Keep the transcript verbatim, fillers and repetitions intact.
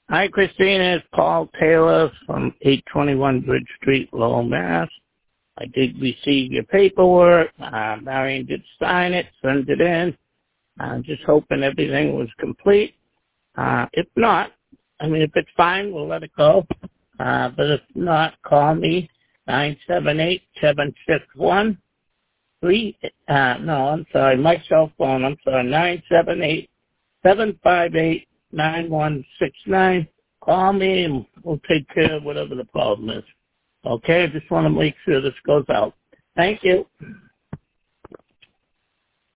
Hi, Christina. It's Paul Taylor from eight twenty-one Bridge Street, Lowell, Mass. I did receive your paperwork. Uh, Marion did sign it, send it in. I'm just hoping everything was complete. Uh, if not, I mean, if it's fine, we'll let it go. Uh, but if not, call me, nine seven eight, seven six one, three, uh, no, I'm sorry, my cell phone, I'm sorry, nine seven eight, seven five eight, nine one six nine. Call me and we'll take care of whatever the problem is. Okay, I just want to make sure this goes out. Thank you.